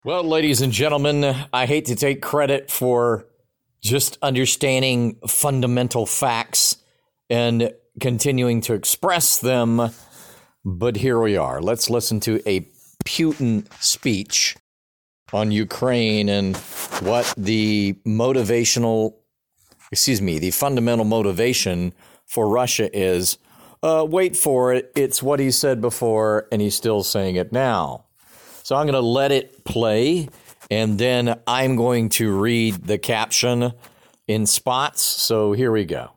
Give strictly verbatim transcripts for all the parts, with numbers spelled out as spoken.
Well, ladies and gentlemen, I hate to take credit for just understanding fundamental facts and continuing to express them, but here we are. Let's listen to a Putin speech on Ukraine and what the motivational, excuse me, the fundamental motivation for Russia is. Uh, wait for it. It's what he said before, and he's still saying it now. So I'm going to let it play, and then I'm going to read the caption in spots. So here we go.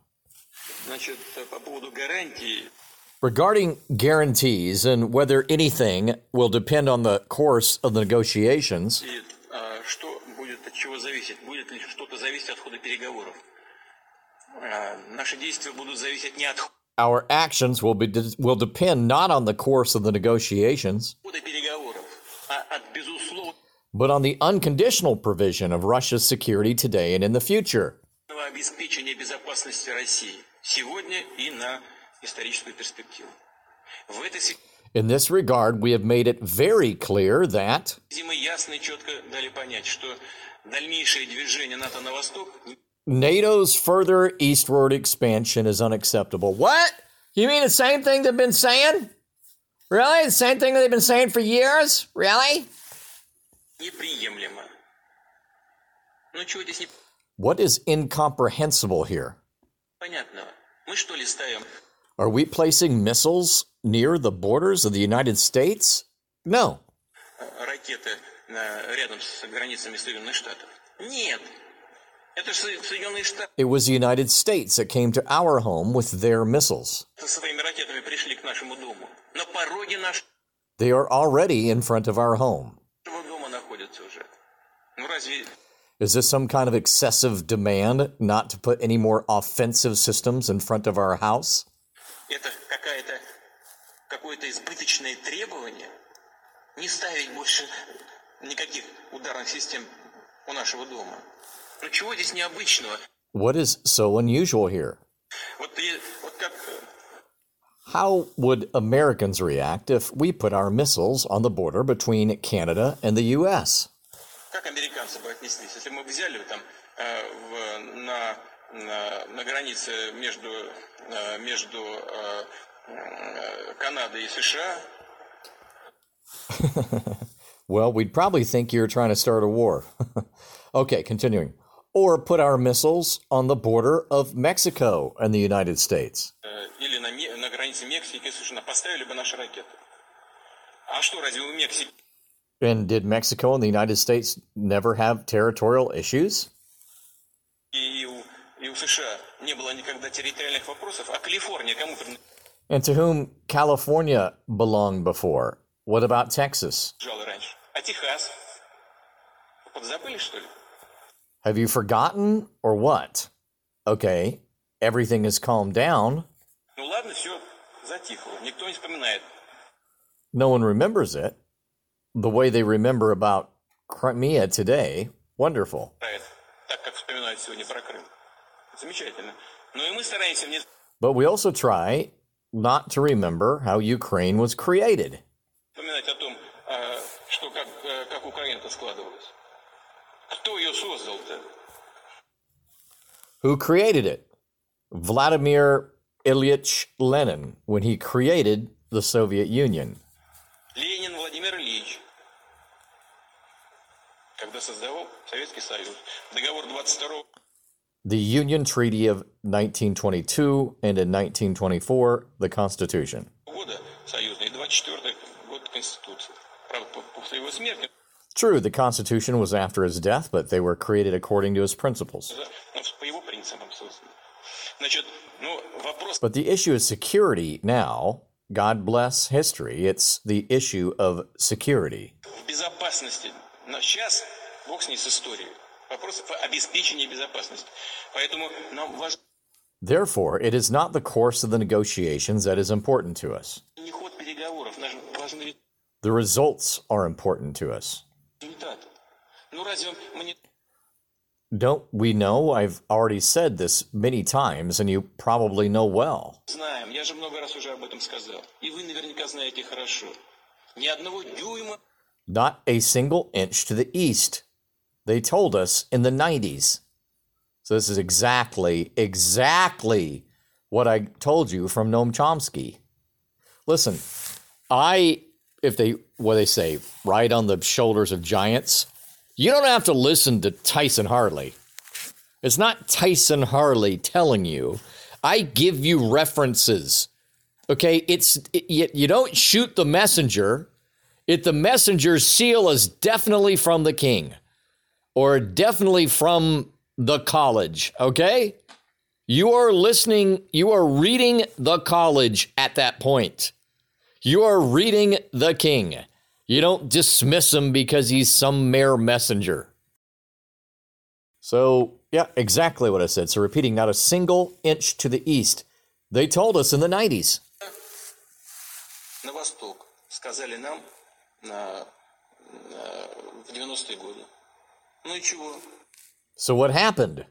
Regarding guarantees and whether anything will depend on the course of the negotiations, our actions will be will depend not on the course of the negotiations, but on the unconditional provision of Russia's security today and in the future. In this regard, we have made it very clear that NATO's further eastward expansion is unacceptable. What? You mean the same thing they've been saying? Really? The same thing that they've been saying for years? Really? What is incomprehensible here? Are we placing missiles near the borders of the United States? No. It was the United States that came to our home with their missiles. They are already in front of our home. Is this some kind of excessive demand not to put any more offensive systems in front of our house? What is so unusual here? How would Americans react if we put our missiles on the border between Canada and the U S? Well, we'd probably think you're trying to start a war. Okay, continuing. Or put our missiles on the border of Mexico and the United States. And did Mexico and the United States never have territorial issues? And to whom California belonged before? What about Texas? Have you forgotten or what? Okay, everything has calmed down. No one remembers it the way they remember about Crimea today. Wonderful. But we also try not to remember how Ukraine was created. Who created it? Vladimir Ilyich Lenin, when he created the Soviet Union. Ленин Владимир Ильич, когда создавал Советский Союз. Договор двадцать второго. The Union Treaty of nineteen twenty-two and in nineteen twenty-four, the Constitution. Года союзный, двадцать четвёртый год Конституции. Правда, после его смерти. True, the Constitution was after his death, but they were created according to his principles. По его принципам, собственно. Значит, ну, вопрос. But the issue is security now. God bless history. It's the issue of security. В безопасности. Но сейчас Бог с ней с историей. Вопрос обеспечения безопасности. Поэтому нам важно. Therefore, it is not the course of the negotiations that is important to us. Не ход переговоров. Важны. The results are important to us. Ну разве мы не... Don't we know? I've already said this many times, and you probably know well. Знаем. Я же много раз уже об этом сказал. И вы наверняка знаете хорошо. Ни одного дюйма. Not a single inch to the east. They told us in the nineties. So this is exactly, exactly what I told you from Noam Chomsky. Listen, I, if they, what they say, ride on the shoulders of giants, you don't have to listen to Tyson Harley. It's not Tyson Harley telling you. I give you references. Okay, it's it, you, you don't shoot the messenger. If the messenger's seal is definitely from the king or definitely from the college, okay? You are listening, you are reading the college at that point. You are reading the king. You don't dismiss him because he's some mere messenger. So, yeah, exactly what I said. So repeating, not a single inch to the east. They told us in the nineties. На восток. Сказали нам на, на, в девяностые годы. Ну и чего? So what happened?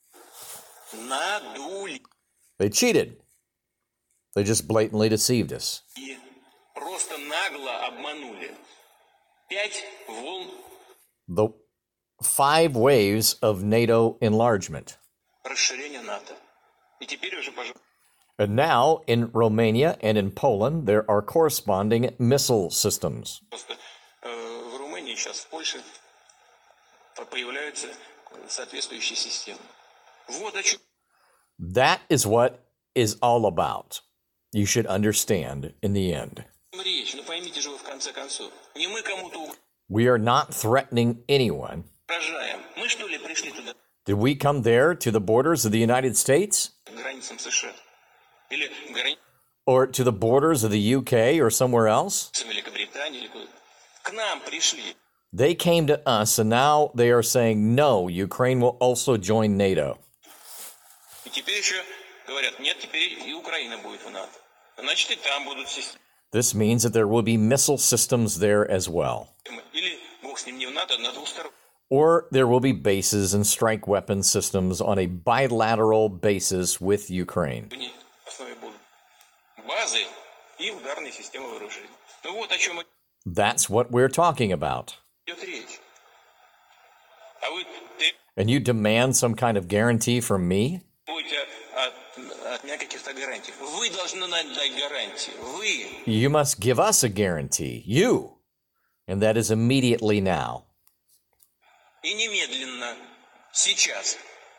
Надули. They cheated. They just blatantly deceived us. Просто нагло обманули. Пять волн. The five waves of NATO enlargement. Расширение НАТО. И теперь уже, пожалуйста. And now, in Romania and in Poland, there are corresponding missile systems. Просто э, в Румынии сейчас, в Польше появляются соответствующие системы. Вот о чем. That is what is all about. You should understand in the end. Речь, ну поймите же вы в конце концов. Не мы кому-то We are not threatening anyone. угрожаем. Мы что ли пришли туда? Did we come there to the borders of the United States? К границам США. Или к границам Or to the borders of the U K or somewhere else? Великобритании или куда? К нам пришли. They came to us and now they are saying, no, Ukraine will also join NATO. И теперь еще говорят, нет, теперь и Украина будет в НАТО. Значит, и там будут системы. This means that there will be missile systems there as well. Или, бог с ним, не в НАТО, а на двух сторонах. Or there will be bases and strike weapon systems on a bilateral basis with Ukraine. В основе будут базы и ударные системы вооружений. Ну вот о чем That's what we're talking about. идет речь. А вы And you demand some kind of guarantee from me? требуете от, от меня каких-то гарантий. Вы должны нам дать гарантии. Вы. You must give us a guarantee. You. And that is immediately now. И немедленно. Сейчас.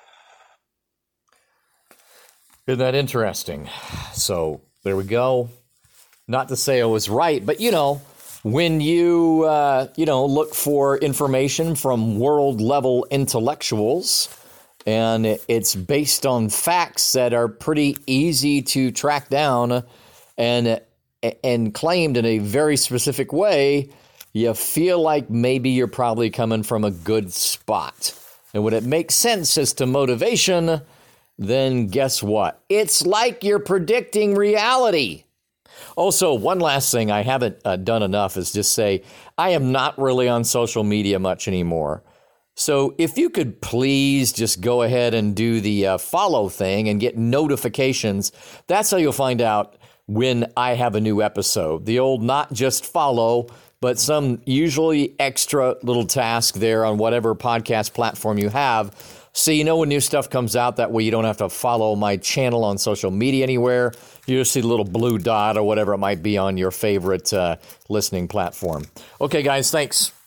Isn't that interesting? So there we go. Not to say I was right, but you know, when you, uh, you know, look for information from world level intellectuals and it's based on facts that are pretty easy to track down and, and claimed in a very specific way, you feel like maybe you're probably coming from a good spot. And when it makes sense as to motivation, then guess what? It's like you're predicting reality. Also, one last thing I haven't uh, done enough is just say, I am not really on social media much anymore. So if you could please just go ahead and do the uh, follow thing and get notifications, that's how you'll find out when I have a new episode. The old not just follow, but some usually extra little task there on whatever podcast platform you have. So you know when new stuff comes out, that way you don't have to follow my channel on social media anywhere. You just see the little blue dot or whatever it might be on your favorite uh, listening platform. Okay, guys, thanks.